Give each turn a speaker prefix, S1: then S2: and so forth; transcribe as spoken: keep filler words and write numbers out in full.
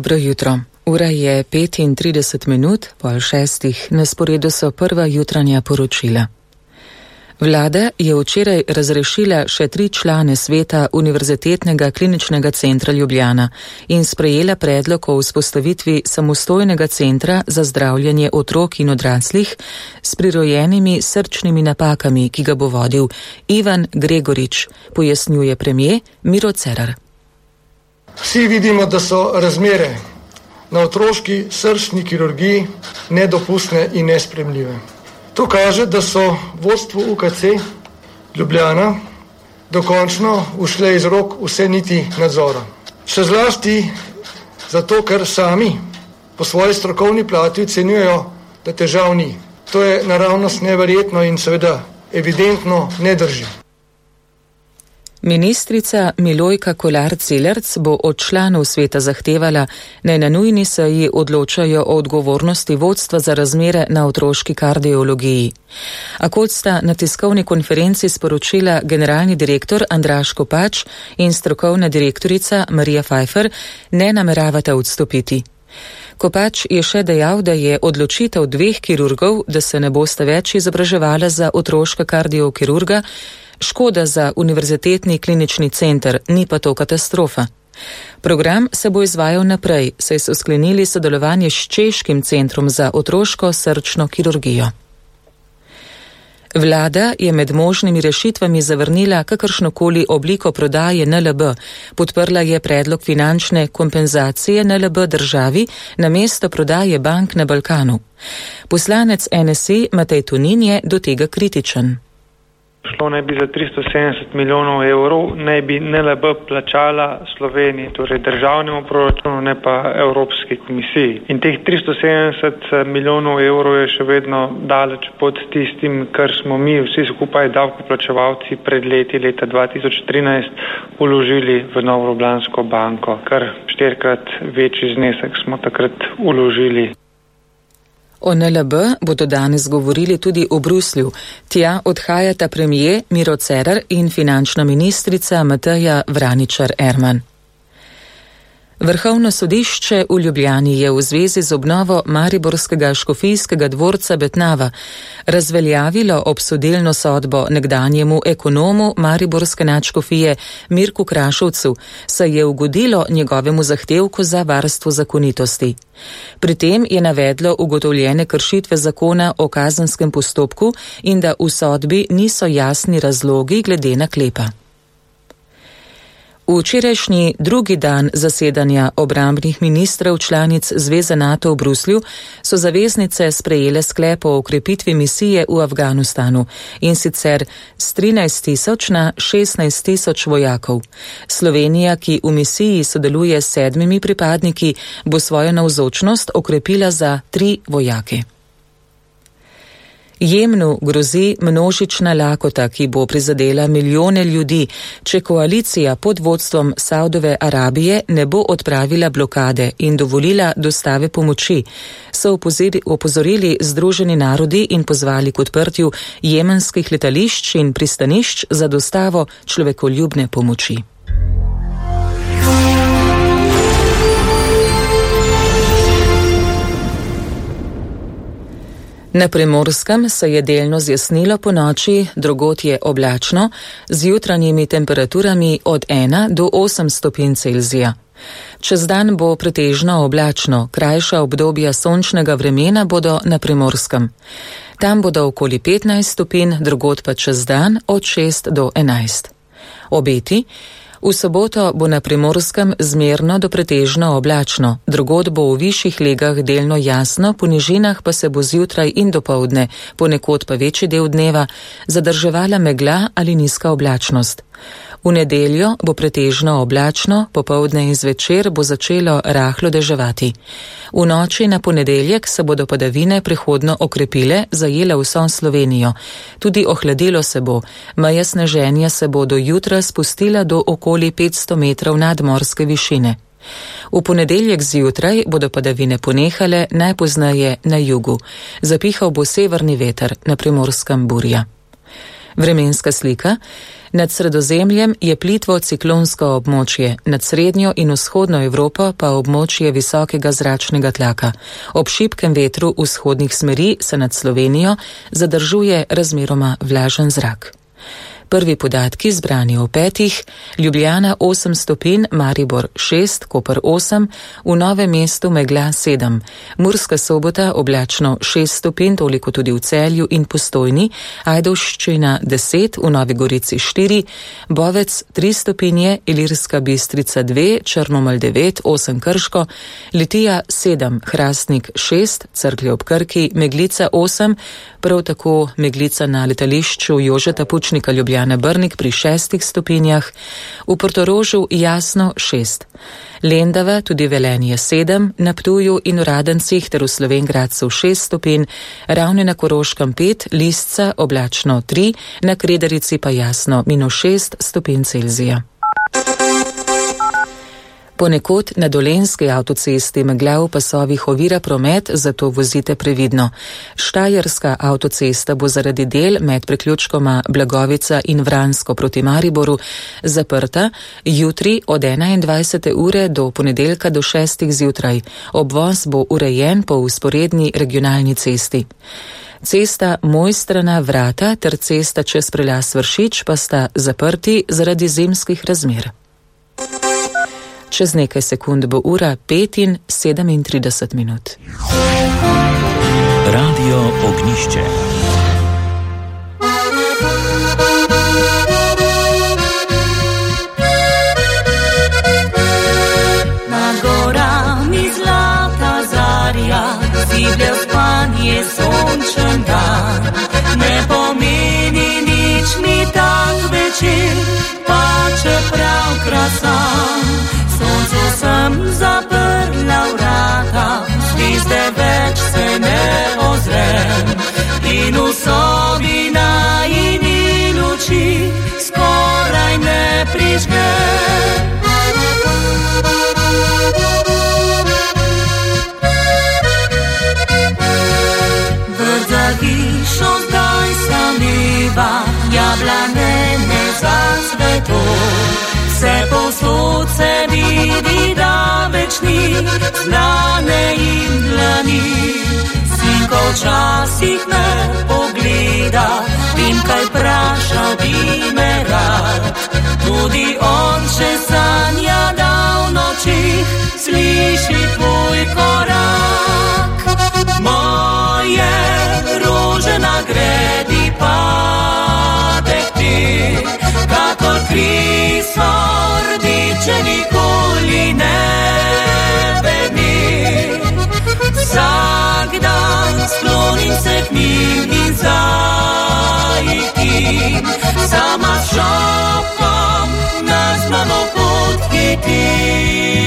S1: Dobro jutro. Ura je petintrideset minut, pol šestih, na sporedu so prva jutranja poročila. Vlada je včeraj razrešila še tri člane sveta Univerzitetnega kliničnega centra Ljubljana in sprejela predlog o vzpostavitvi samostojnega centra za zdravljenje otrok in odraslih s prirojenimi srčnimi napakami, ki ga bo vodil Ivan Gregorič, pojasnjuje premier Miro Cerar.
S2: Vsi vidimo, da so razmere na otroški srčni kirurgiji nedopustne in nesprejemljive. To kaže, da so vodstvu U K C Ljubljana dokončno ušle iz rok vse niti nadzora. Še zlasti zato, ker sami po svoji strokovni plati ocenjujejo, da težav ni. To je naravnost neverjetno in seveda evidentno ne drži.
S1: Ministrica Milojka Kolar-Celerc bo od članov sveta zahtevala, naj na nujni seji odločajo o odgovornosti vodstva za razmere na otroški kardiologiji. A kot sta na tiskovni konferenci sporočila generalni direktor Andraž Kopač in strokovna direktorica Marija Pfeiffer, ne nameravata odstopiti. Kopač je še dejal, da je odločitev dveh kirurgov, da se ne bosta več izobraževala za otroška kardiokirurga, škoda za Univerzitetni klinični center, ni pa to katastrofa. Program se bo izvajal naprej, saj so sklenili sodelovanje s Češkim centrom za otroško srčno kirurgijo. Vlada je med možnimi rešitvami zavrnila kakršnokoli obliko prodaje N L B, podprla je predlog finančne kompenzacije N L B državi namesto prodaje bank na Balkanu. Poslanec N S I Matej Tonin je do tega kritičen.
S3: Šlo naj bi za tristo sedemdeset milijonov evrov, naj bi N L B plačala Sloveniji, torej državnemu proračunu, ne pa Evropski komisiji. In teh tristo sedemdeset milijonov evrov je še vedno daleč pod tistim, kar smo mi vsi skupaj davkoplačevalci pred leti, leta dva tisoč trinajst, vložili v Novo Ljubljansko banko. Kar štirikrat večji znesek smo takrat vložili.
S1: O N L B bodo danes govorili tudi v Bruslju. Tja odhajata premier Miro Cerar in finančna ministrica Mateja Vraničar Erman. Vrhovno sodišče v Ljubljani je v zvezi z obnovo mariborskega škofijskega dvorca Betnava razveljavilo obsodilno sodbo nekdanjemu ekonomu mariborske nadškofije Mirku Krašovcu, saj je ugodilo njegovemu zahtevku za varstvo zakonitosti. Pri tem je navedlo ugotovljene kršitve zakona o kazenskem postopku in da v sodbi niso jasni razlogi glede naklepa. V včerajšnji drugi dan zasedanja obrambnih ministrov članic Zveze NATO v Bruslju so zaveznice sprejele sklep o okrepitvi misije v Afganistanu in sicer s trinajst tisoč na šestnajst tisoč vojakov. Slovenija, ki v misiji sodeluje s sedmimi pripadniki, bo svojo navzočnost okrepila za tri vojake. Jemnu grozi množična lakota, ki bo prizadela milijone ljudi, če koalicija pod vodstvom Saudove Arabije ne bo odpravila blokade in dovolila dostave pomoči, so opozorili Združeni narodi in pozvali k odprtju jemenskih letališč in pristanišč za dostavo človekoljubne pomoči. Na Primorskem se je delno zjasnilo po noči, drugod je oblačno, z jutranjimi temperaturami od ena do osem stopinj Celzija. Čez dan bo pretežno oblačno, krajša obdobja sončnega vremena bodo na Primorskem. Tam bodo okoli petnajst stopinj, drugod pa čez dan od šest do enajst. Obeti: v soboto bo na Primorskem zmerno do pretežno oblačno, drugod bo v višjih legah delno jasno, po nižinah pa se bo zjutraj in dopoldne, ponekod pa večji del dneva, zadrževala megla ali nizka oblačnost. V nedeljo bo pretežno oblačno, popoldne in zvečer bo začelo rahlo deževati. V noči na ponedeljek se bodo padavine prehodno okrepile, zajele vso Slovenijo. Tudi ohladilo se bo, meja sneženja se bo do jutra spustila do okoli petsto metrov nadmorske višine. V ponedeljek zjutraj bodo padavine ponehale, najpozneje na jugu. Zapihal bo severni veter, na Primorskem burja. Vremenska slika. Nad Sredozemljem je plitvo ciklonsko območje, nad srednjo in vzhodno Evropo pa območje visokega zračnega tlaka. Ob šibkem vetru vzhodnih smeri se nad Slovenijo zadržuje razmeroma vlažen zrak. Prvi podatki zbrani o petih, Ljubljana osem stopinj, Maribor šest, Koper osem, v Novem mestu megla sedem, Murska Sobota oblačno šest stopinj, toliko tudi v Celju in Postojni, Ajdovščina deset, v Novi Gorici štiri, Bovec tri stopinje, Ilirska Bistrica dve, Črnomelj devet, osem Krško, Litija sedem, Hrastnik šest, Cerklje ob Krki, Meglica osem, prav tako Meglica na letališču Jožeta Pučnika Ljubljana Brnik pri šestih stopinjah, v Portorožu jasno šest. Lendava, tudi Velenje sedem, na Ptuju in v Radencih ter v Slovenj Gradcu šest stopinj, Ravne na Koroškem pet, Lisca oblačno tri, na Kredarici pa jasno minus šest stopinj Celzija. Ponekod na Dolenjski avtocesti megla v pasovih ovira promet, zato vozite previdno. Štajerska avtocesta bo zaradi del med priključkoma Blagovica in Vransko proti Mariboru zaprta jutri od enaindvajsete ure do ponedeljka do šestih zjutraj. Obvoz bo urejen po vzporedni regionalni cesti. Cesta Mojstrana Vrata ter cesta čez prelaz Vršič pa sta zaprti zaradi zimskih razmer. Čez nekaj sekund bo ura pet in sedemintrideset minut.
S4: Radio Ognišče.
S5: Nad gorami zlata zarja, ziblje v spanje sončen dan. Ne pomeni nič mi tak večer, pa čeprav krasan. Soncu sem zaprla vrata, zvizde več se ne ozrem in v sobi najini luči skoraj ne prižgem. Vrt za hišo zdaj samljiva, jablane ne zacveto. Vse povsod se vidi, da več ni znane in dlani. Sinko včasih me pogleda in kaj vpraša bi me rad. Tudi on še sanja, da v nočih sliši tvoj korak. Moje rože na gredi padek ti, kakor kri so rdiče nikoli ne vedni. Vsak dan sklonim se k njim in zaikim, sama s šopkom na znano pot hitim.